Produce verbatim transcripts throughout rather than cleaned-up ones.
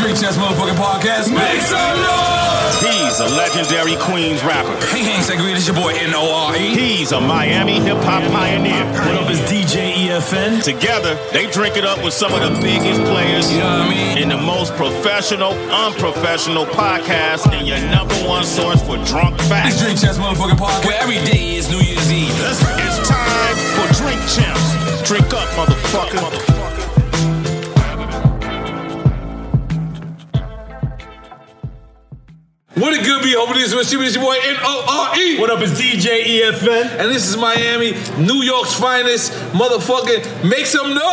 Drink Champs motherfucking podcast. Make some noise! He's a legendary Queens rapper. Hey, Hank Segreed, it's your boy N O R E. He's a Miami hip-hop pioneer. What up, is D J E F N? Together, they drink it up with some of the biggest players. You know what I mean? In the most professional, unprofessional podcast, and your number one source for drunk facts. It's Drink Champs motherfucking podcast, where every day is New Year's Eve. It's time for Drink Champs. Drink up, motherfucker. motherfucker. What it good be? Hoping this is your boy N O R E. What up, is D J E F N? And this is Miami, New York's finest. Motherfucking make some noise!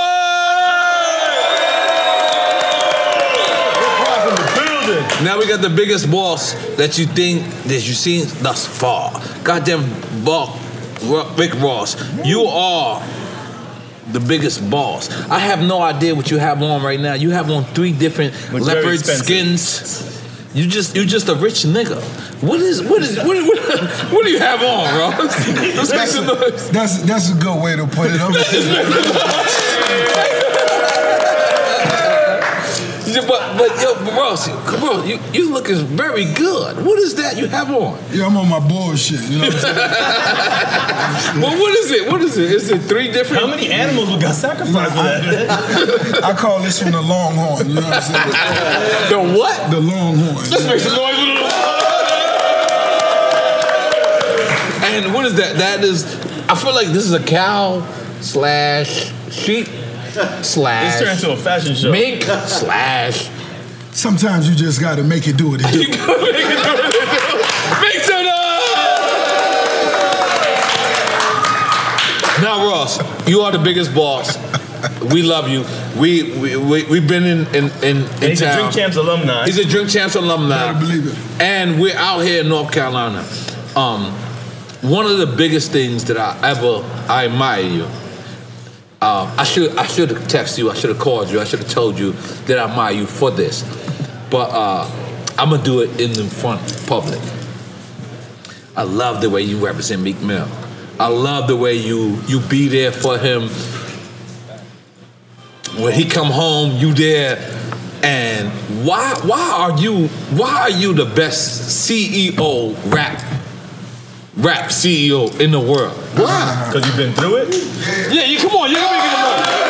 From the building. Now we got the biggest boss that you think that you've seen thus far. Goddamn Buck, Rick Ross. You are the biggest boss. I have no idea what you have on right now. You have on three different Which leopard skins. You just you just a rich nigga. What is what is what what, what do you have on, bro? Let's make some noise. That's that's a good way to put it. but but yo, bro, bro, you you looking very good. What is that you have on? Yeah, I'm on my bullshit. You know what I'm saying? Well, what is it? What is it? Is it three different? How many animals we got sacrificed for that? I call this one the Longhorn. You know what I'm saying? The what? The Longhorn. Let's make some noise with it. And what is that? That is, I feel like this is a cow slash sheep slash. It's turned into a fashion show. Mink slash. Sometimes you just gotta make it do what it do. You gotta make it do what it do. Make some noise! Now, Ross, you are the biggest boss. We love you. We we we we've been in in in, in He's town. a Drink Champs alumni. He's a Drink Champs alumni. Better believe it. And we're out here in North Carolina. Um, one of the biggest things that I ever I admire you. Uh, I should I should have texted you. I should have called you. I should have told you that I admire you for this. But uh, I'm gonna do it in the front public. I love the way you represent Meek Mill. I love the way you you be there for him. When he come home, you there. And why why are you why are you the best C E O rap rap C E O in the world? Why? Because you've been through it? Yeah, you come on, you gotta make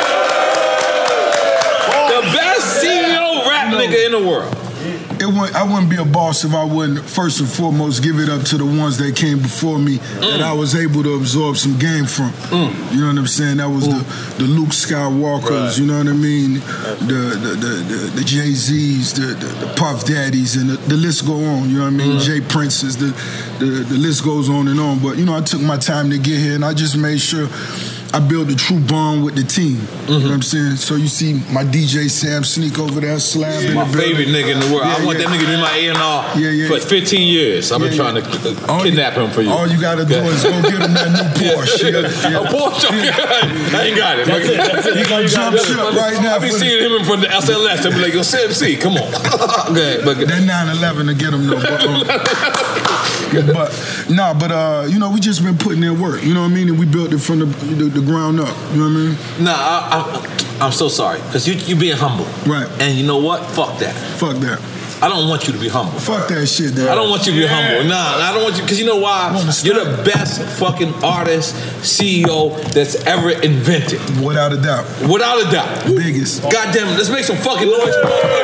it the best C E O rap no. nigga in the world. It wouldn't, I wouldn't be a boss if I wouldn't first and foremost give it up to the ones that came before me mm. that I was able to absorb some game from. Mm. You know what I'm saying? That was mm. the, the Luke Skywalkers, right. You know what I mean? The the the, the, the Jay-Z's, the, the, the Puff Daddies, and the, the list go on, you know what I mean? Mm. Jay Prince's, the, the, the list goes on and on. But, you know, I took my time to get here and I just made sure I built a true bond with the team. Mm-hmm. You know what I'm saying? So you see my D J Sam Sneak over there, slab in my the favorite nigga in the world. Yeah, I want yeah. that nigga to be my A and R yeah, yeah. for fifteen years. I've been yeah, trying yeah. to uh, kidnap you, him for you. All you gotta do is go get him that new Porsche. yeah, yeah. Yeah. A Porsche? Yeah. I ain't got it. That's it. That's it. He gonna jump ship right now. I be seeing him in front of the S L S. I'll be like, yo, Sam C, come on. Okay, but that nine eleven to get him though. But, um, but nah, but uh, you know, we just been putting in work. You know what I mean? And we built it from the the, the ground up. You know what I mean? Nah, I, I, I'm so sorry because you you being humble. Right. And you know what? Fuck that. Fuck that. I don't want you to be humble. Fuck that shit, dude. I don't want you to be yeah. humble. Nah, I don't want you because you know why? You're the best fucking artist, C E O that's ever invented. Without a doubt. Without a doubt. The biggest. God damn it, let's make some fucking noise.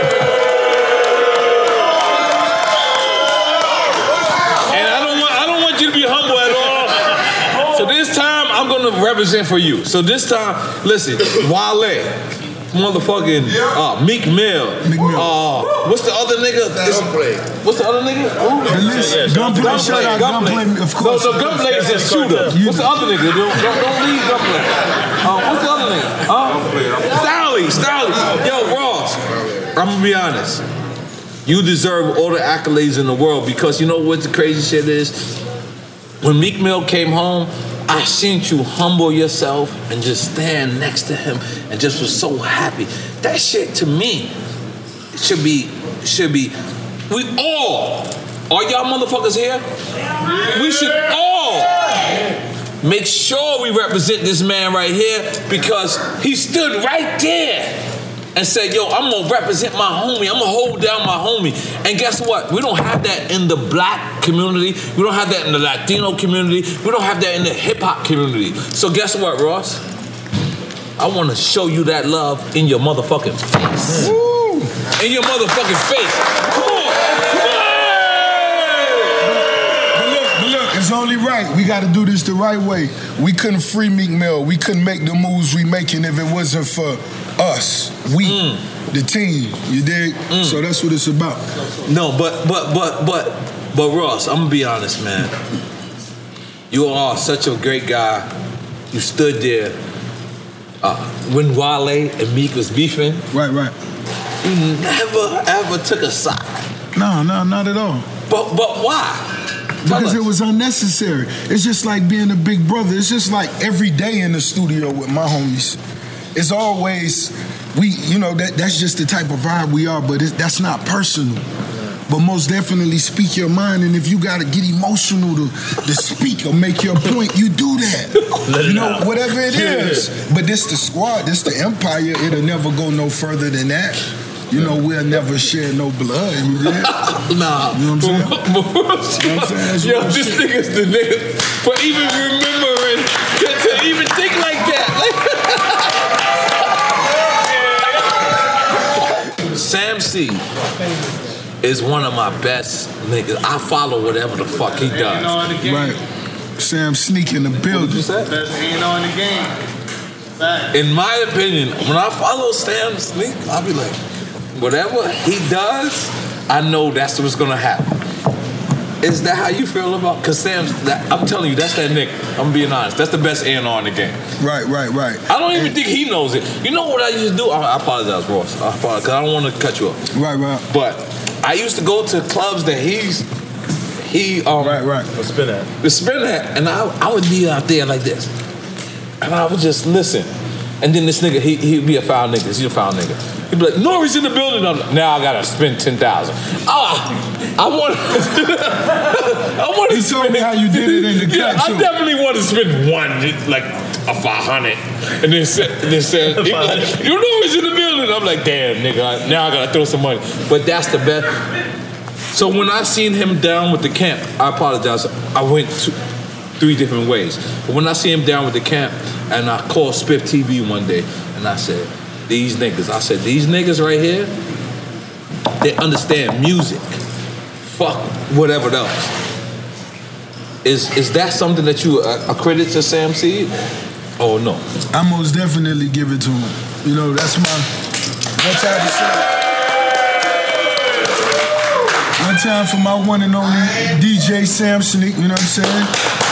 I'm gonna represent for you. So this time, listen, Wale, motherfucking uh, Meek Mill. Meek Mill. Uh, what's the other nigga? Gunplay. What's the other nigga? The list, yeah, Gunplay. Gunplay. Shout out Gunplay. Of course. No, no, Gunplay is a shooter. What's the other nigga? Don't, don't, don't leave Gunplay. Uh, what's the other nigga? Uh, Stowley, Stowley. Yo, Ross, I'm gonna be honest. You deserve all the accolades in the world because you know what the crazy shit is? When Meek Mill came home, I seen you humble yourself and just stand next to him and just was so happy. That shit to me should be, should be, we all, all y'all motherfuckers here, we should all make sure we represent this man right here because he stood right there and said, yo, I'm gonna represent my homie, I'm gonna hold down my homie. And guess what? We don't have that in the black community, we don't have that in the Latino community, we don't have that in the hip hop community. So guess what, Ross? I wanna show you that love in your motherfucking face. Woo. In your motherfucking face. Come on, come on! But look, but look, it's only right. We gotta do this the right way. We couldn't free Meek Mill. We couldn't make the moves we making if it wasn't for us. We, mm. the team. You dig? Mm. So that's what it's about. No, but but but but but Ross, I'm gonna be honest, man. You are such a great guy. You stood there uh, when Wale and Meek was beefing. Right, right. You never ever took a side. No, no, not at all. But but why? Because it was unnecessary. It's just like being a big brother. It's just like every day in the studio with my homies. It's always, we, you know, that that's just the type of vibe we are, but it, that's not personal. But most definitely speak your mind, and if you gotta get emotional to, to speak or make your point, you do that. You know, out. Whatever it is. But this the squad, this the empire, it'll never go no further than that. You know, we'll never share no blood. You know? Nah. You know what I'm saying? You know what I'm saying? Yo, this nigga's the nigga for even remembering to, to even think like that. Like Sam C is one of my best niggas. I follow whatever the fuck he does. Right. Sam Sneak in the building. What you say? Best ain't on the game. Fact. In my opinion, when I follow Sam Sneak, I'll be like, whatever he does, I know that's what's gonna happen. Is that how you feel about? Cause Sam's, that, I'm telling you, that's that nigga. I'm being honest. That's the best A and R in the game. Right, right, right. I don't even and, think he knows it. You know what I used to do? I, I apologize, Ross. I apologize, cause I don't want to cut you off. Right, right. But I used to go to clubs that he's he um right, right. The spin at. The spin at, and I I would be out there like this, and I would just listen. And then this nigga, he he'd be a foul nigga. He's a foul nigga. He'd be like, Nori's in the building. I'm like, now I gotta spend ten thousand. Ah, I want. I want to. He told me how you did it in the yeah, cut. I definitely want to spend one, like a five hundred, and then say, and then say, like, you know he's in the building. I'm like, damn, nigga. Now I gotta throw some money. But that's the best. So when I seen him down with the camp, I apologize. I went to three different ways. But when I see him down with the camp, and I called Spiff T V one day, and I said, these niggas, I said, these niggas right here, they understand music. Fuck whatever else. Is is that something that you uh, accredit to Sam C? Oh no. I most definitely give it to him. You know, that's my one time to say. One time for my one and only D J Sam Sneak, you know what I'm saying?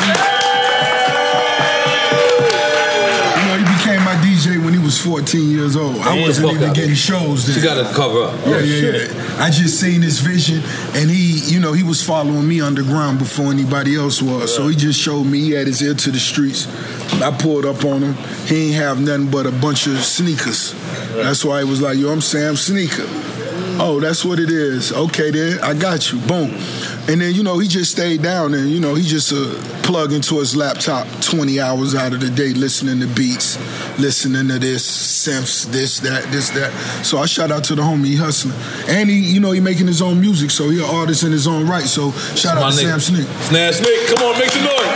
You know, he became my D J when he was fourteen years old. I wasn't even getting shows then. You gotta cover up. Yeah, yeah, yeah. I just seen his vision, and he, you know, he was following me underground before anybody else was. So he just showed me, he had his ear to the streets. I pulled up on him. He ain't have nothing but a bunch of sneakers. That's why he was like, yo, I'm Sam Sneaker. Oh, that's what it is. Okay, then, I got you. Boom. And then, you know, he just stayed down there. You know, he just uh, plugged into his laptop twenty hours out of the day listening to beats, listening to this, synths, this, that, this, that. So I shout out to the homie, he hustling. And he, you know, he making his own music, so he an artist in his own right. So shout out to Sam Sneak. Sam Sneak, come on, make some noise.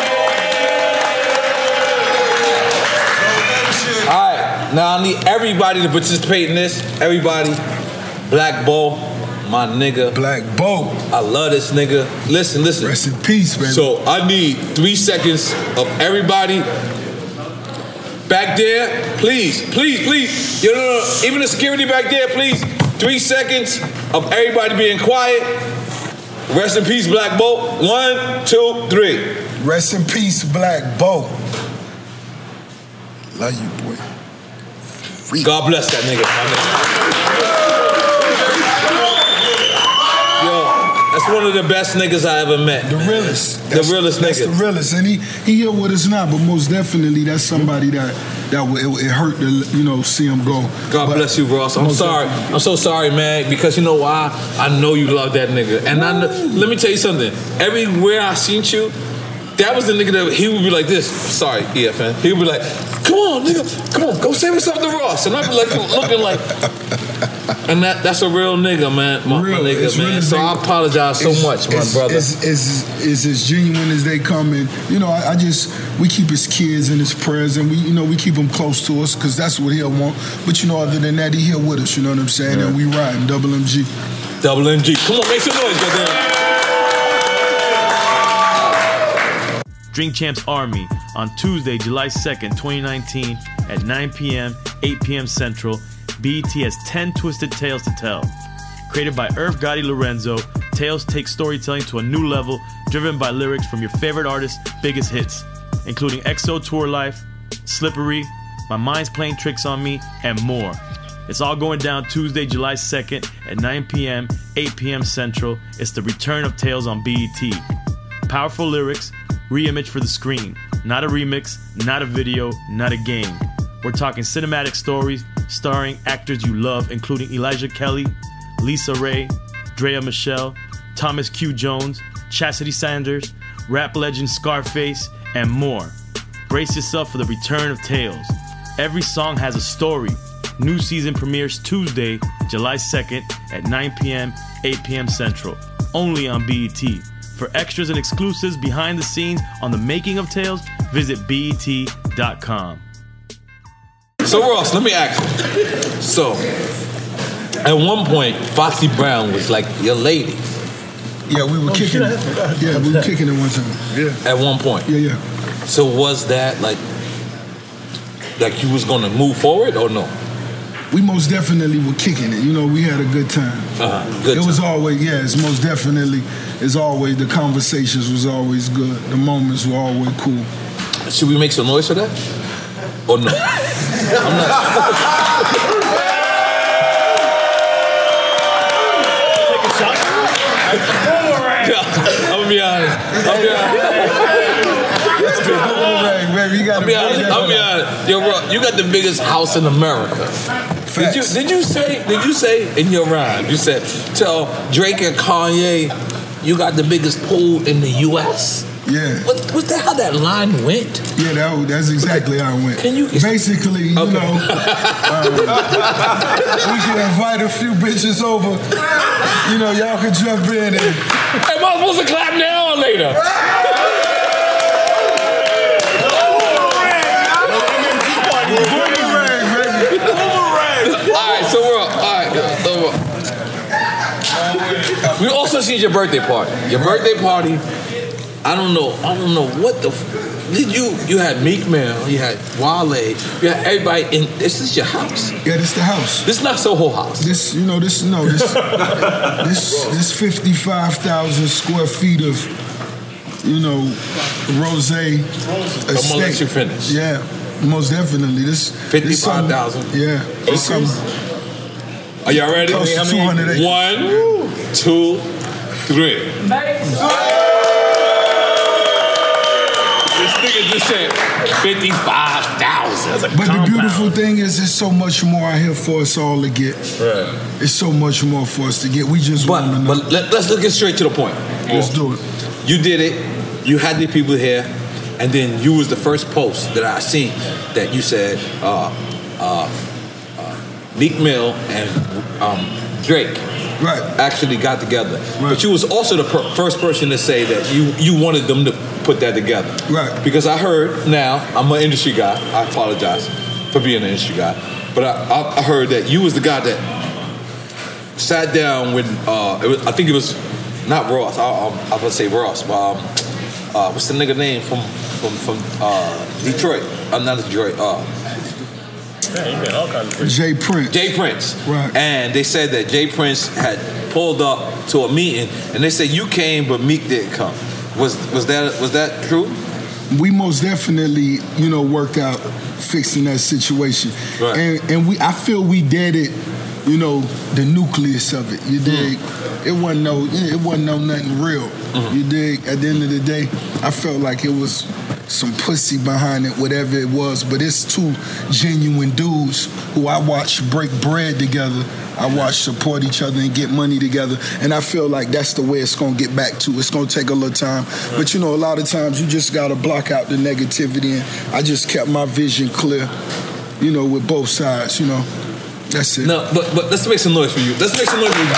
All right, now I need everybody to participate in this. Everybody. Black Bo, my nigga. Black Bo. I love this nigga. Listen, listen. Rest in peace, man. So I need three seconds of everybody back there. Please, please, please. You know, even the security back there, please. Three seconds of everybody being quiet. Rest in peace, Black Bo. One, two, three. Rest in peace, Black Bo. Love you, boy. Free. God bless that nigga, my nigga. That's one of the best niggas I ever met. The realest. The That's, realest that's nigga. That's the realest. And he, he here with us now, but most definitely that's somebody that that it, it hurt to, you know, see him go. God but bless you, Ross. I'm sorry. Definitely. I'm so sorry, man, because you know why? I know you love that nigga. And I know, let me tell you something. Everywhere I seen you, That was the nigga that he would be like this. Sorry, E F N. He would be like, come on, nigga, come on, go say what's up to Ross. And I'd be like looking like, and that that's a real nigga, man. My, real, my nigga, man. Really so I apologize so much, my it's, brother. It's, it's, it's as genuine as they come, and you know, I, I just we keep his kids in his prayers, and we you know we keep him close to us because that's what he'll want. But you know, other than that, he here with us. You know what I'm saying? Yeah. And we riding double M G. Double M G. Come on, make some noise, goddamn. Drink Champs Army on Tuesday, July second, twenty nineteen at nine p.m., eight p.m. Central. B E T has ten Twisted Tales to tell. Created by Irv Gotti Lorenzo, Tales takes storytelling to a new level, driven by lyrics from your favorite artists' biggest hits, including X O Tour Life, Slippery, My Mind's Playing Tricks on Me, and more. It's all going down Tuesday, July second at nine p.m., eight p.m. Central. It's the return of Tales on B E T. Powerful lyrics, re-image for the screen. Not a remix, not a video, not a game. We're talking cinematic stories starring actors you love, including Elijah Kelly, Lisa Ray, Drea Michelle, Thomas Q. Jones, Chastity Sanders, rap legend Scarface, and more. Brace yourself for the return of Tales. Every song has a story. New season premieres Tuesday, July second at nine p.m., eight p.m. Central. Only on B E T. For extras and exclusives behind the scenes on the making of Tales, visit B E T dot com. So Ross, let me ask you. So, at one point, Foxy Brown was like your lady. Yeah, we were Oh, kicking shit, it. Yeah, we were kicking it one time. Yeah. At one point. Yeah, yeah. So was that like, like you was gonna move forward or no? We most definitely were kicking it. You know, we had a good time. Uh-huh. Good it time. was always, yeah, it's most definitely, it's always, the conversations was always good. The moments were always cool. Should we make some noise for that? Or no? I'm not. Take a shot. I'm gonna be honest. I'm gonna be honest. Let's do boomerang, baby. You gotta I'll be honest. I'll be honest. Yo, bro, you got the biggest house in America. Did you did you say did you say in your rhyme? You said tell Drake and Kanye you got the biggest pool in the U S. Yeah. What was that? How that line went? Yeah, that, that's exactly how it went. Can you basically, you okay. know, um, we can invite a few bitches over. You know, y'all can jump in and. Am I supposed to clap now or later? All right, so we're all right. So we're, we also seen your birthday party. Your birthday party. I don't know. I don't know what the. F- did you? You had Meek Mill. You had Wale. You had everybody in. This is your house. Yeah, this the house. This not Soho House. This, you know, this no, this, this, this fifty-five thousand square feet of, you know, rose estate. I'm gonna let you finish. Yeah, most definitely. This fifty-five thousand. Yeah. It's something. Are y'all ready? Close to two hundred acres. One, two, three. This nigga just said fifty-five thousand. But the beautiful thing is, there's so much more out here for us all to get. Right. It's so much more for us to get. We just But, want to know. but let, let's look it straight to the point. Let's do it. You did it. You had the people here, and then you was the first post that I seen that you said uh, uh, uh, Meek Mill and um, Drake right. actually got together. Right. But you was also the per- first person to say that you you wanted them to put that together. Right. Because I heard now I'm an industry guy. I apologize for being an industry guy, but I, I, I heard that you was the guy that sat down with uh, it was, I think it was not Ross. I, I, I was gonna say Ross, but um, uh, what's the nigga name from from from uh, Detroit? I'm uh, not Detroit. Uh, Jay Prince. Jay Prince. Right. And they said that Jay Prince had pulled up to a meeting, and they said you came, but Meek didn't come. Was was that was that true? We most definitely, you know, worked out fixing that situation, Right. and and we I feel we did it, you know, the nucleus of it. You dig? Mm. It wasn't no, it wasn't no nothing real. Mm-hmm. You dig? At the end of the day, I felt like it was some pussy behind it, whatever it was. But it's two genuine dudes who I watch break bread together. I watch support each other and get money together. And I feel like that's the way it's going to get back to. It's going to take a little time. But, you know, a lot of times you just got to block out the negativity. And I just kept my vision clear, you know, with both sides, you know. That's it. No, but but let's make some noise for you. Let's make some noise for you.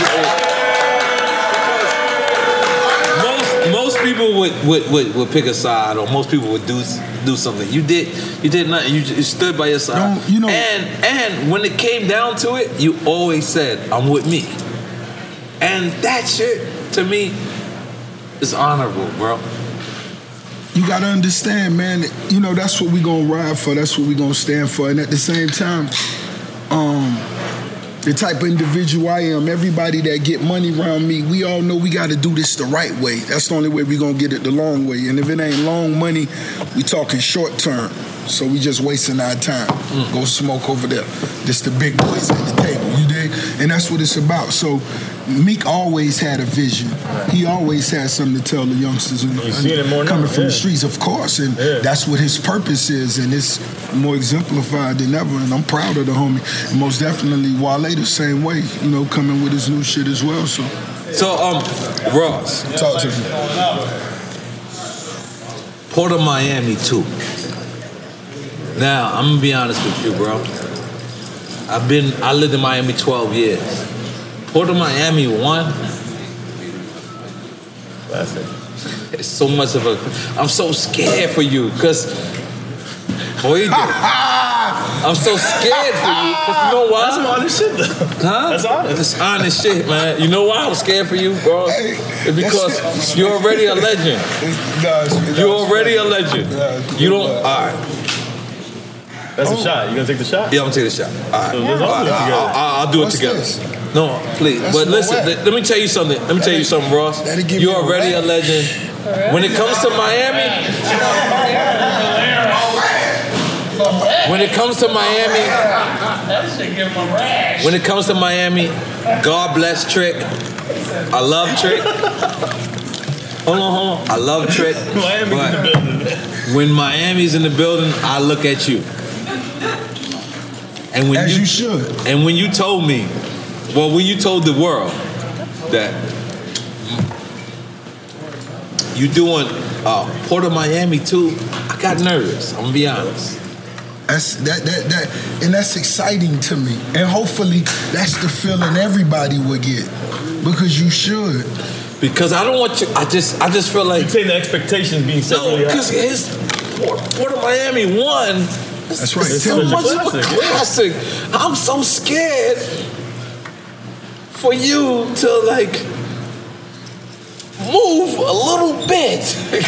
Most most people would, would, would, would pick a side, or most people would do do something. You did you did nothing. You, you stood by your side. Don't, you know, and and when it came down to it, you always said, "I'm with me." And that shit to me is honorable, bro. You gotta understand, man. You know that's what we gonna ride for. That's what we gonna stand for. And at the same time. Um, the type of individual I am, everybody that get money around me, we all know we got to do this the right way. That's the only way we going to get it the long way. And if it ain't long money, we talking short term. So we just wasting our time. Mm. Go smoke over there. This the big boys at the table, you dig? And that's what it's about. So Meek always had a vision. He always had something to tell the youngsters and, and it more coming now. from yeah. the streets, of course. And yeah. that's what his purpose is. And it's more exemplified than ever. And I'm proud of the homie. And most definitely Wale the same way, you know, coming with his new shit as well. So, so um, Ross, talk to me. Port of Miami too. Now, I'm gonna be honest with you, bro. I've been, I lived in Miami twelve years. Port of Miami one. That's it. It's so much of a, I'm so scared for you, cause, what you do? I'm so scared for you, cause you know why? That's some honest shit, though. Huh? That's honest. It's honest shit, man. You know why I'm scared for you, bro? Hey, It's because you're already a legend. You're already a legend. You don't, all right. That's Oh. a shot. You gonna take the shot? Yeah, I'm gonna take the shot. All right. So let's All all right. do it together. I'll, I'll, I'll do What's it together. this? No, please. That's but no listen, way. let, let me tell you something. Let me tell you something, Ross. That'll give You're me a already a rash. legend. When it comes to Miami, when it comes to Miami, when it comes to Miami, God bless Trick. I love Trick. Hold on, hold on. I love Trick. Miami's but in the building. when Miami's in the building, I look at you. And when As you, you should. And when you told me, well, when you told the world that you doing uh, Port of Miami too, I got nervous. I'm gonna be honest. That's that that that and that's exciting to me. And hopefully that's the feeling everybody would get. Because you should. Because I don't want you. I just, I just feel like You saying the expectations being set no, really high. because his Port, Port of Miami won. That's right. It's Tell so me. much of a Classic, classic. I'm so scared for you to like move a little bit.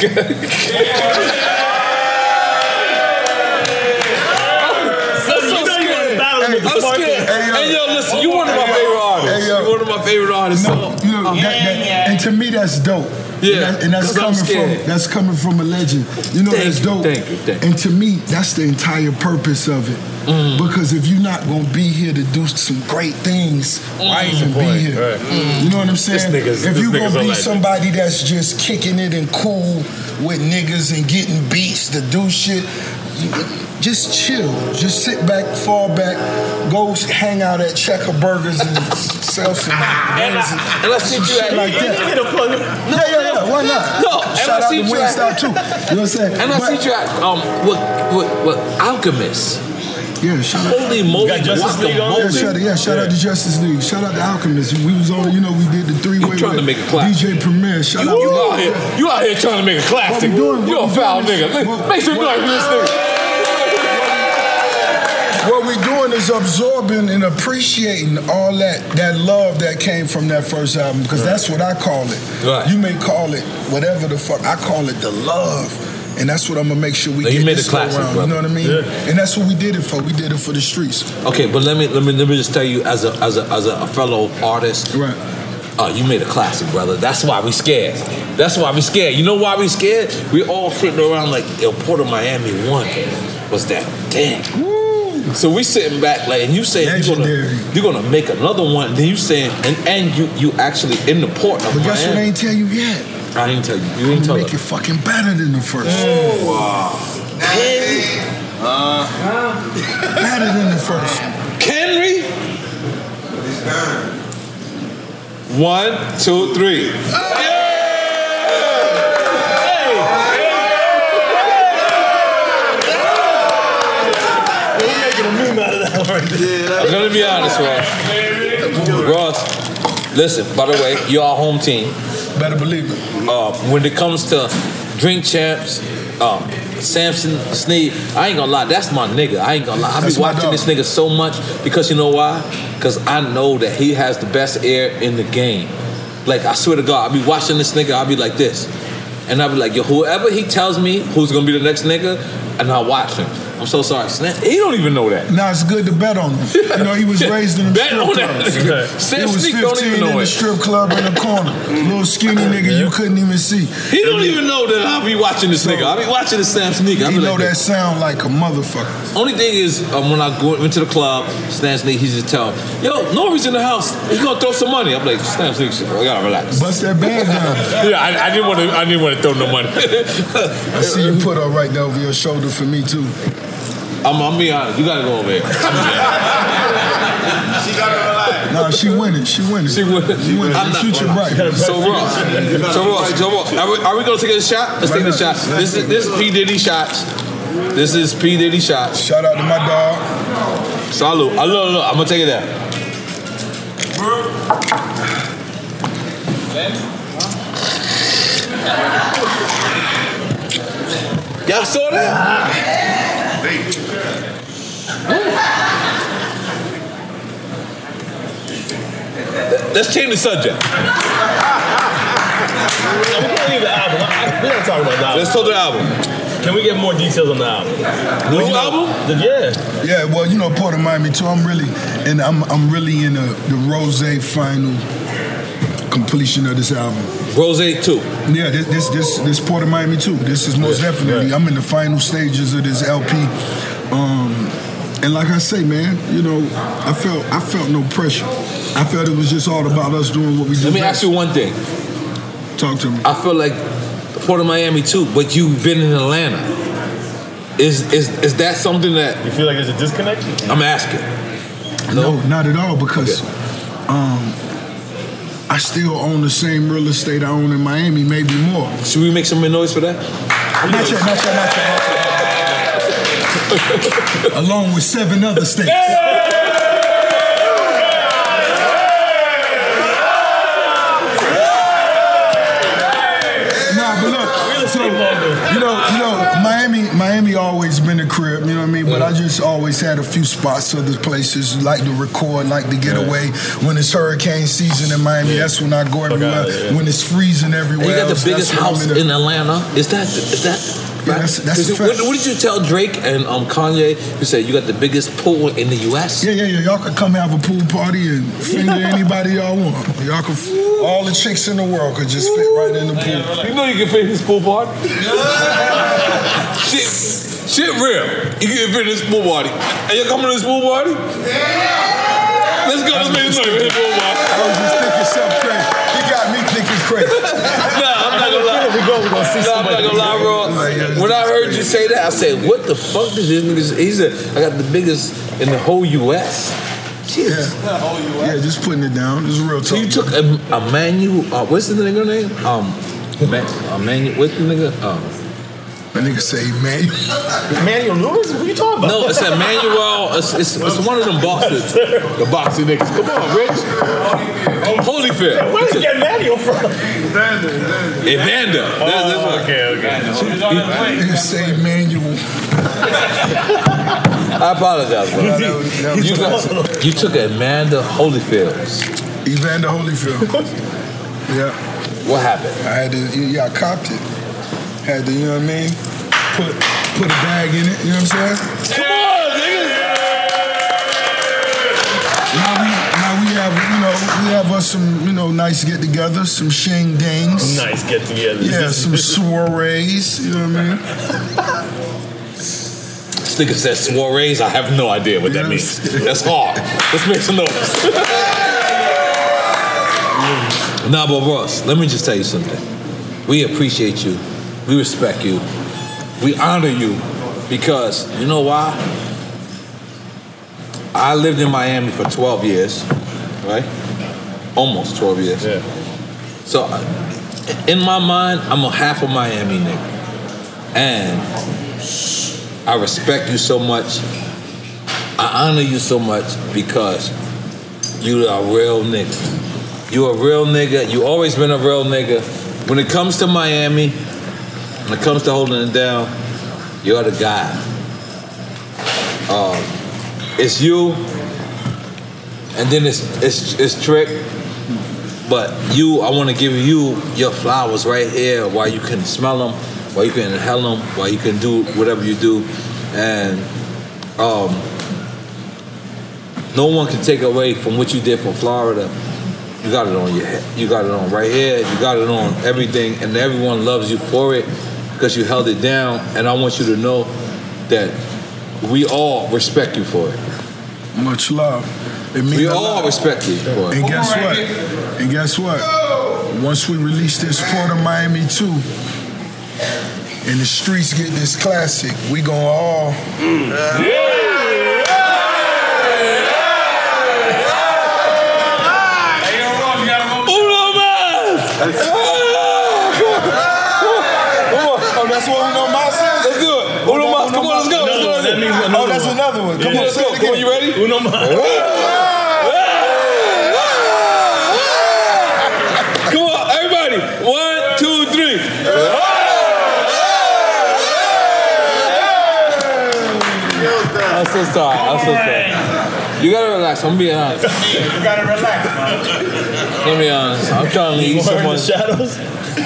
Son, you know you want to battle with the I'm spark. scared. Hey, yo. Hey, yo, listen, you one of my favorite artists. Hey, yo. You one of my favorite artists. No, you know, that, that, and to me that's dope. Yeah, and, that, and that's 'cause I'm coming scared. from that's coming from a legend. You know, Thank that's you, dope. thank you, thank you. And to me, that's the entire purpose of it. Mm. Because if you're not gonna be here to do some great things, why even be Point, here? right. You know what I'm saying? nigga's- if this you nigga's gonna a be legend. somebody that's just kicking it and cool with niggas and getting beats to do shit, you- just chill. Just sit back, fall back, go hang out at Checker Burgers and sell some wings and, And let's see you shit at like that. Get a plug. Yeah, yeah, yeah. Why not? No, and Shout I out see to you at- Wingstop too. You know what I'm saying? And I But- see you at um what what what Alchemist. Yeah, shout out. Holy moly, got Justice League on Yeah, there? shout out, yeah, shout out to Justice League. Shout out to Alchemist. We was on, you know, we did the three-way You trying to with make a clap. D J Premier. Shout out You to out here, you out here trying to make a classic. What we doing- You what a we foul doing is- nigga. what- Make some noise for this nigga. What we doing is absorbing and appreciating all that that love that came from that first album, because that's what I call it. Right. You may call it whatever the fuck. I call it the love. And that's what I'm gonna make sure we No, you get made this a classic, go around. brother. You know what I mean? Yeah. And that's what we did it for. We did it for the streets. Okay, but let me let me let me just tell you as a as a as a, a fellow artist. Right. Oh, you made a classic, brother. That's why we scared. That's why we scared. You know why we scared? We all sitting around like, yo, Port of Miami won. Was that damn? So we sitting back like, and you saying you're gonna, Legendary. you're gonna make another one. Then you saying, and, and you you actually in the port of But guess what I Miami. ain't tell you yet? I didn't tell you. You didn't tell Make her. it fucking better than the first. Oh, wow. Uh, better than the first. Henry? One, two, three. I'm gonna be honest, Ross. Ross, listen, by the way, you're our home team. Better believe it. Uh, when it comes to Drink Champs, um, Samson Sneed, I ain't gonna lie, that's my nigga. I ain't gonna lie. I be That's my watching dog. this nigga so much because you know why? Because I know that he has the best air in the game. Like, I swear to God, I be watching this nigga, I be like this. And I be like, yo, whoever he tells me who's gonna be the next nigga, and I watch him. I'm so sorry. Snap, he don't even know that. Now it's good to bet on him. You know, he was raised in the Bet strip on that clubs. nigga. He Sam was Sneak don't fifteen even know in the it. strip club in the corner. Little skinny nigga you couldn't even see. He don't even know that I be watching this nigga. I be watching this Sam Sneak. I He be know like, that sound like a motherfucker. only thing is, um, when I go into the club, Stan Sneak, he just tell, yo, Nori's in the house. He's gonna throw some money. I'm like, Stan Sneak, shit, bro, I gotta relax. Bust that band down. Yeah, I, I didn't want to. I didn't want to throw no money. I see you put her right there over your shoulder for me too. I'm, I'm being honest. You gotta go over there. She gotta relax. Nah, she winning. She winning. She winning. She winning. I'm The not- future bright. So Ross, so Ross, so Ross, are we, are we gonna take a shot? Let's take a shot. This is this is P Diddy shots. This is P Diddy shots. Shout out to my dog. Salute. I look, look. I'm gonna take it there. Y'all saw that? Let's change the subject. We can't leave the album. I- We don't talk about the album. Let's talk the album. Can we get more details on the album? New album? The- yeah. Yeah, well, you know, Port of Miami too. I'm really, and I'm I'm really in the the Rose final completion of this album. Rose two. Yeah, this this this, this Port of Miami too. This is most definitely. I'm in the final stages of this L P. Um, and like I say, man, you know, I felt I felt no pressure. I felt it was just all about us doing what we do. Let me best. ask you one thing. Talk to me. I feel like Port of Miami too, but you've been in Atlanta. Is is is that something that You feel like there's a disconnect? I'm asking? No, not at all, because um, I still own the same real estate I own in Miami, maybe more. Should we make some noise for that? Not yet, not yet, not yet, not yet. Along with seven other states. Nah, but look, so, you know, you know, Miami, Miami always been a crib, you know what I mean? But I just always had a few spots, other places, like to record, like to get away. When it's hurricane season in Miami, that's when I go everywhere. When it's freezing everywhere, And you got else, the biggest that's when I'm house the- in Atlanta. Is that is that? Yeah, that's- that's a 'Cause fact. what, what did you tell Drake and um, Kanye? You said you got the biggest pool in the U S. Yeah, yeah, yeah. Y'all can come have a pool party and finger anybody y'all want. Y'all can, all the chicks in the world could just fit right in the pool. You know you can fit his pool party. shit, shit, real. You can fit his pool party. And you coming to this pool party? Let's go. Let's make this money for his pool party. I was just thinking something crazy. He got me thinking crazy. Nah, I'm not gonna lie. We go, we gonna see Nah, I'm not gonna lie, bro. When I heard you say that, I said, "What the fuck is this nigga?" He said, "I got the biggest in the whole U S" Yeah. Yeah, just putting it down. This is real talk. So you took a, a manual. Uh, what's the nigga name? Um, man, a manual. What's the nigga? Um, That nigga say, man. Manuel Lewis? What are you talking about? no, it's a manual. It's, it's, it's one of them boxers. The boxing niggas. Come on, Rich. Holyfield. Where did you get Manuel from? Evander. That's, that's what- Okay, okay. Nigga say manual. I apologize, bro. That was- that was- You, got, you took Amanda Holyfield's. Evander Holyfield. Yeah. What happened? I had to, yeah, I copped it. Had to, you know what I mean? Put put a bag in it, you know what I'm saying? Come on, nigga. Now we, now we have, you know, we have us some, you know, nice get-togethers, some shing dings. Nice get together. Yeah, some soirees, you know what I mean? This nigga said soirees. I have no idea what that means. That's hard. Let's make some noise. Nah, but Ross, let me just tell you something. we appreciate you. We respect you. We honor you because, you know why? I lived in Miami for twelve years, right? Almost twelve years. Yeah. So, in my mind, I'm a half a Miami nigga. And I respect you so much. I honor you so much because you are a real nigga. You a real nigga. You always been a real nigga. When it comes to Miami, when it comes to holding it down, you're the guy. Um, it's you, and then it's it's it's Trick. But you, I want to give you your flowers right here while you can smell them, while you can inhale them, while you can do whatever you do, and um, no one can take away from what you did for Florida. You got it on your head. You got it on right here. You got it on everything, and everyone loves you for it because you held it down. And I want you to know that we all respect you for it. Much love. It means we a all lot. respect you for it. And guess what? And guess what? Once we release this Port of Miami two, and the streets get this classic, we gonna all. Mm. Yeah. Oh, that's what Uno Mas is? Let's do it. Uno Mas, come on, let's go. Let's go. That means oh, that's another one. Come yeah, on, say it again. Come on, you ready? Uno Mas. Come on, everybody. One, two, three. I'm so sorry. I'm so sorry. You gotta relax. I'm being honest. You gotta relax, man. Let me be honest. I'm trying to leave someone. The shadows.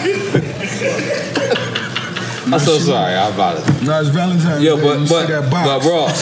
I'm so sorry. I'm about it. No, it's Valentine's Yo, Day. but You but see that box. but Ross.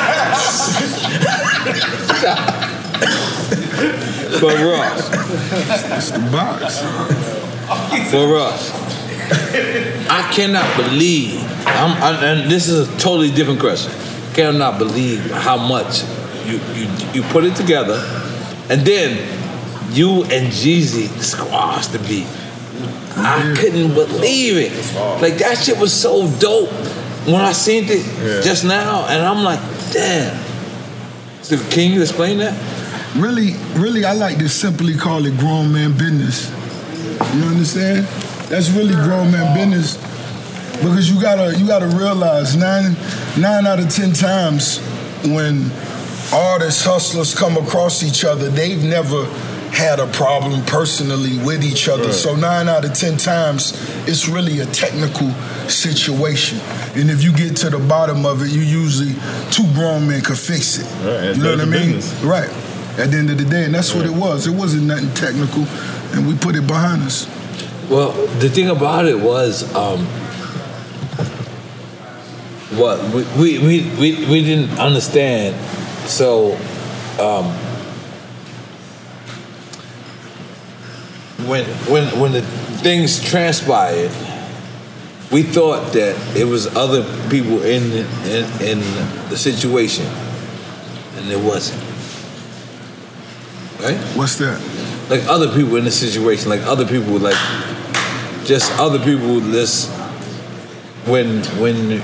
but Ross. It's the box. But Ross, I cannot believe. I'm, I, and this is a totally different question. Cannot believe how much you you you put it together, and then you and Jeezy squashed the beat. I couldn't believe it. Like that shit was so dope when I seen it yeah. just now, and I'm like, damn. So can you explain that? Really, really, I like to simply call it grown man business. You understand? That's really grown man business because you gotta you gotta realize nine nine out of ten times when artists hustlers come across each other, they've never had a problem personally with each other. Right. So nine out of ten times, it's really a technical situation. And if you get to the bottom of it, you usually two grown men could fix it. Right, you know what I mean? Business. Right. At the end of the day, and that's right. what it was. It wasn't nothing technical, and we put it behind us. Well, the thing about it was, um, what we we, we we we didn't understand. So. Um, When when when the things transpired, we thought that it was other people in in, in the situation, and it wasn't. Right? What's that? Like other people in the situation, like other people, like just other people. This when when.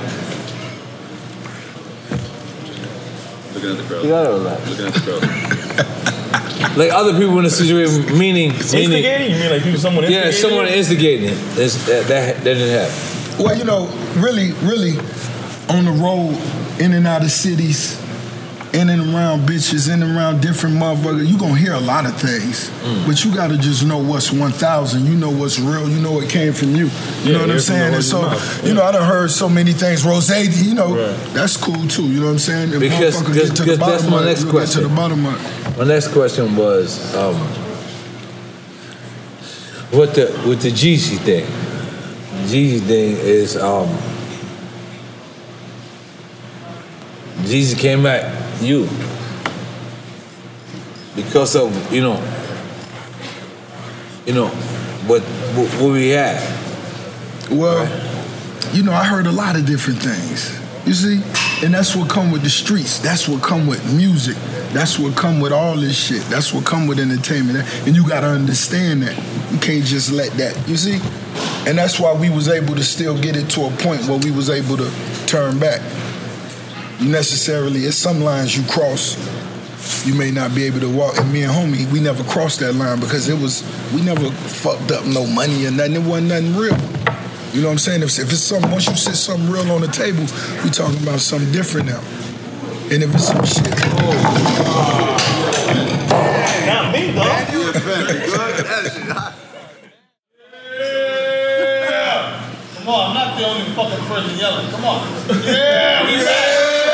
Looking at the crowd. You gotta relax. Looking at the crowd. Like other people in the situation, meaning, instigating. meaning, You mean like people, someone instigating? Yeah, someone instigating it. That's, that, that that didn't happen. Well, you know, really, really, on the road, in and out of cities, in and around bitches, in and around different motherfuckers, you gonna hear a lot of things. Mm. But you gotta just know what's one thousand. You know what's real. You know it came from you. You yeah, know what I'm saying? And so, yeah. you know, I done heard so many things. Rose, you know, right. that's cool too. You know what I'm saying? If because because, get to because the that's my of, next question. To the bottom of it. My next question was, um, what the with the Jeezy thing. Jeezy thing is, um, Jeezy came at you because of you know, you know, what what, what we had. Well, right? you know, I heard a lot of different things. You see, and that's what come with the streets. That's what come with music. That's what come with all this shit. That's what come with entertainment. And you gotta understand that. You can't just let that. You see, And that's why we was able to still get it to a point where we was able to turn back. You necessarily, it's some lines you cross, you may not be able to walk. And me and homie, we never crossed that line because it was, we never fucked up no money or nothing. It wasn't nothing real. You know what I'm saying? If, if it's something, once you set something real on the table, we talking about something different now. And if it's some shit, oh. Not me, though. Come on, I'm not the only fucking person yelling. Come on. Yeah, we ready.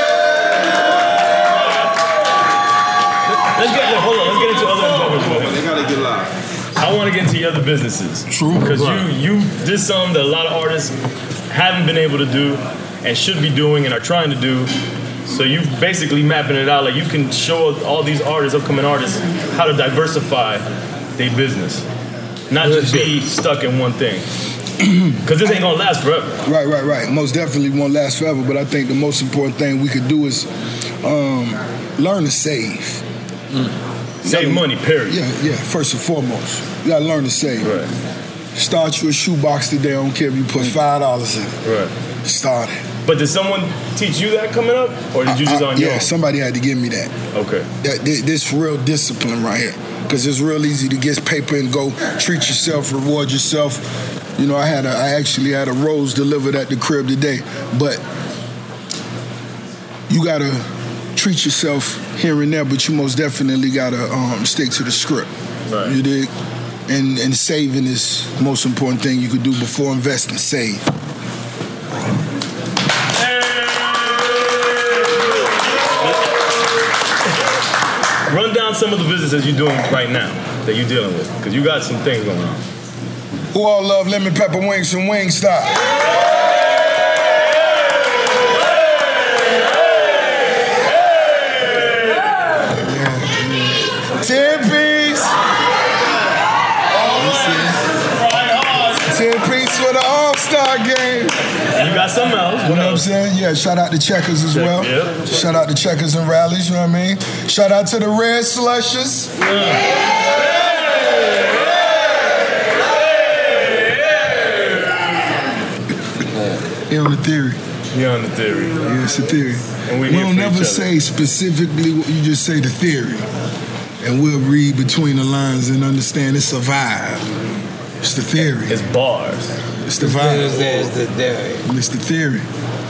Let's get hold on. Let's get into other endeavors. They gotta get live. I want to get into your other businesses. True. Because right. you you did something that a lot of artists haven't been able to do and should be doing and are trying to do. So you basically mapping it out. Like you can show all these artists, upcoming artists, how to diversify their business, not just be stuck in one thing. Because this ain't gonna last forever. Right, right, right. Most definitely won't last forever. But I think the most important thing we could do is um, learn to save. Mm. Save gotta, money, period. Yeah, yeah. First and foremost, you gotta learn to save. Right. Start you a shoebox today. I don't care if you put five dollars in it. Right. Start it. But did someone teach you that coming up, or did you just I, I, on your yeah, own? Somebody had to give me that. Okay. That this real discipline right here, because it's real easy to get paper and go treat yourself, reward yourself. You know, I had a, I actually had a rose delivered at the crib today, but you gotta treat yourself here and there, but you most definitely gotta um, stick to the script. Right. You dig? And and saving is the most important thing you could do before investing. Save. Run down some of the businesses you're doing right now that you're dealing with, because you got some things going on. Who all love lemon pepper wings from Wingstop? Ten piece. Ten piece for the All-Star game. And you got something else. You know what I'm saying? Yeah, shout out to Checkers as Check, well. Yep. Shout out to Checkers and Rallies, you know what I mean? Shout out to the Red Slushes. Yeah. He on the theory. He on the theory. Yeah, it's a theory. And we we here don't for never each other. say specifically what you just say the theory. And we'll read between the lines and understand it's a vibe. It's the theory. It's bars. It's the vibe. It's the theory. It's the theory.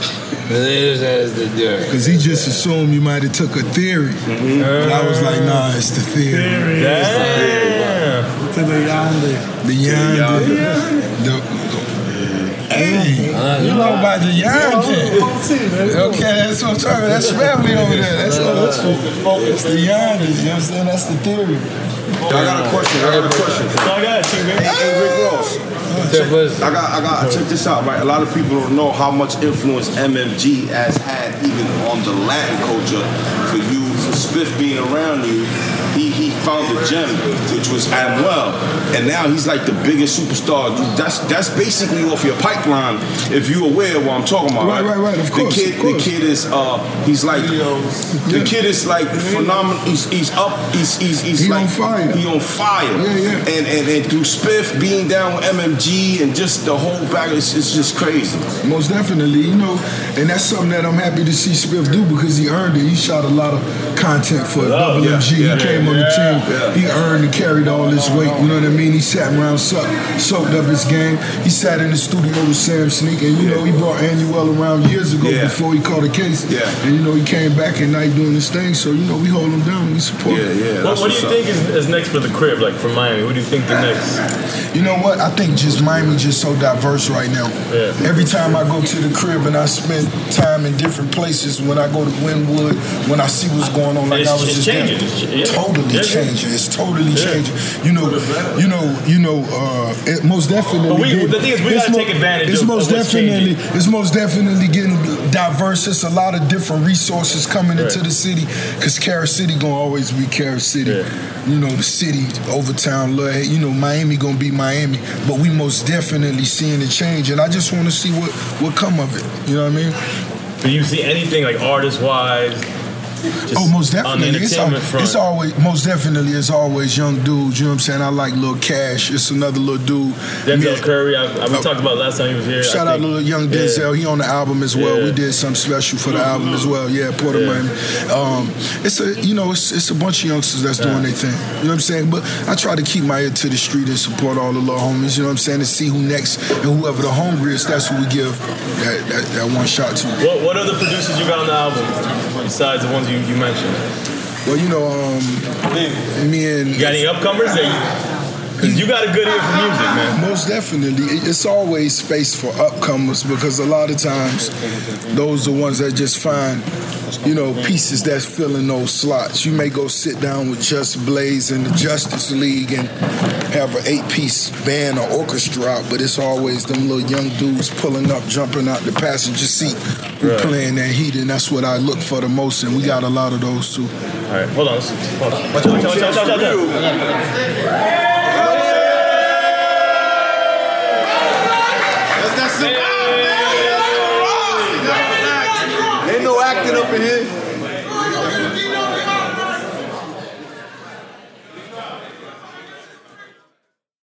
It's the theory. Because he just assumed you might have took a theory. Mm-hmm. But I was like, nah, it's the theory. Theory. Damn. To the yonder. The yonder. The, hey, uh, you know about the yonder. Okay, that's what I'm talking about. That's family over there. That's that's It's the yonder. You know what I'm saying? That's the theory. I got a question. I got a question. I got it, hey, hey, Rick Ross. Check, I got, I got. Check this out, right? A lot of people don't know how much influence M M G has had even on the Latin culture. For you, for Spiff being around you, he he found a gem, which was Anuel, and now he's like the biggest superstar. That's that's basically off your pipeline. If you're aware of what I'm talking about, right? Right, right, right. Of course. The kid, of course. the kid is, uh, he's like, the kid is like phenomenal. He's he's up. He's he's he's he like on fire. He on fire. Yeah, yeah. And and and through Spiff being down with M M G and just the whole bag, it's, it's just crazy. Most definitely, you know, and that's something that I'm happy to see Spiff do because he earned it. He shot a lot of content for Oh, W M G. yeah, yeah, he came yeah, on the team. yeah. He earned and carried all this weight. You know what I mean? He sat around, soaked, soaked up his game. He sat in the studio with Sam Sneak, and you know, he brought Anuel around years ago Yeah. before he caught a case. Yeah. And you know, he came back and now he's doing this thing. So you know, we hold him down and we support Yeah, him. yeah. What, that's what do you what's think is, is next for the crib, like for Miami? What do you think the next? You know what? I think just Miami just so diverse right now. Yeah. Every time I go to the crib and I spend time in different places, when I go to Wynwood, when I see what's going on, like It's- I was it's just changing. there, It's- yeah. totally Yeah, yeah. changing. It's totally Yeah. changing. You know, you know, you know. Uh, it most definitely. But we- getting- the thing is, we it's gotta mo- take advantage It's of- most of what's definitely. changing. It's most definitely getting diverse. It's a lot of different resources coming Right. into the city because Carol City gonna always be Carol City. Yeah. You know, the city, Overtown, love, you know, Miami gonna be Miami. But we most definitely seeing it change, and I just want to see what what come of it. You know what I mean? Do you see anything like artist-wise Just Oh, most on the definitely. It's, al- entertainment front. it's always, most definitely, it's always young dudes. You know what I'm saying? I like Lil Cash. It's another little dude. Denzel Me- Curry, I, I, we talked about last time he was here. Shout I out to think. little young Yeah. Denzel. He on the album as well. Yeah. We did something special for the album as well. Yeah, Port of Yeah. Miami. Um, it's a you know it's, it's a bunch of youngsters that's doing their thing. You know what I'm saying? But I try to keep my ear to the street and support all the little homies. You know what I'm saying? To see who next and whoever the hungriest, that's who we give that that, that one shot to. What, what other producers you got on the album besides the ones you, you mentioned? Well, you know, um, me and You got any upcomers that you? Because you got a good ear for music, man. Most definitely. It- It's always space for upcomers because a lot of times those are ones that just find, you know, pieces that's filling those slots. You may go sit down with Just Blaze and the Justice League and have an eight-piece band or orchestra out, but it's always them little young dudes pulling up, jumping out the passenger seat, who Right. playing that heat, and that's what I look for the most, and we got a lot of those too. All right, hold on. Let's, hold on. Watch out, watch out, watch out, watch out, watch out. Ain't no acting up in here.